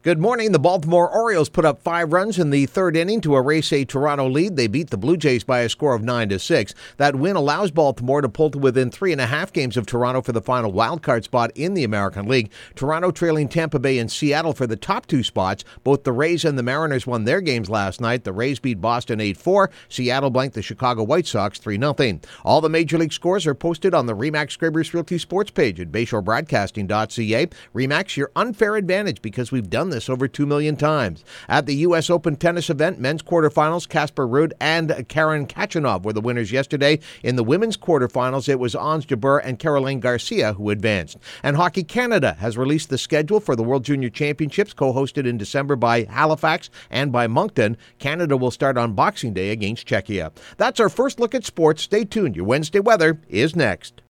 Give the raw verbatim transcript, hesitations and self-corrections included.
Good morning. The Baltimore Orioles put up five runs in the third inning to erase a Toronto lead. They beat the Blue Jays by a score of nine to six. That win allows Baltimore to pull to within three and a half games of Toronto for the final wildcard spot in the American League. Toronto trailing Tampa Bay and Seattle for the top two spots. Both the Rays and the Mariners won their games last night. The Rays beat Boston eight four. Seattle blanked the Chicago White Sox three nothing. All the Major League scores are posted on the RE/MAX Scrapers Realty Sports page at bayshore broadcasting dot c a. RE/MAX, your unfair advantage, because we've done this over two million times. At the U S Open tennis event, men's quarterfinals, Casper Ruud and Karen Khachanov were the winners yesterday. In the women's quarterfinals, it was Ons Jabeur and Caroline Garcia who advanced. And Hockey Canada has released the schedule for the World Junior Championships, co-hosted in December by Halifax and by Moncton. Canada will start on Boxing Day against Czechia. That's our first look at sports. Stay tuned. Your Wednesday weather is next.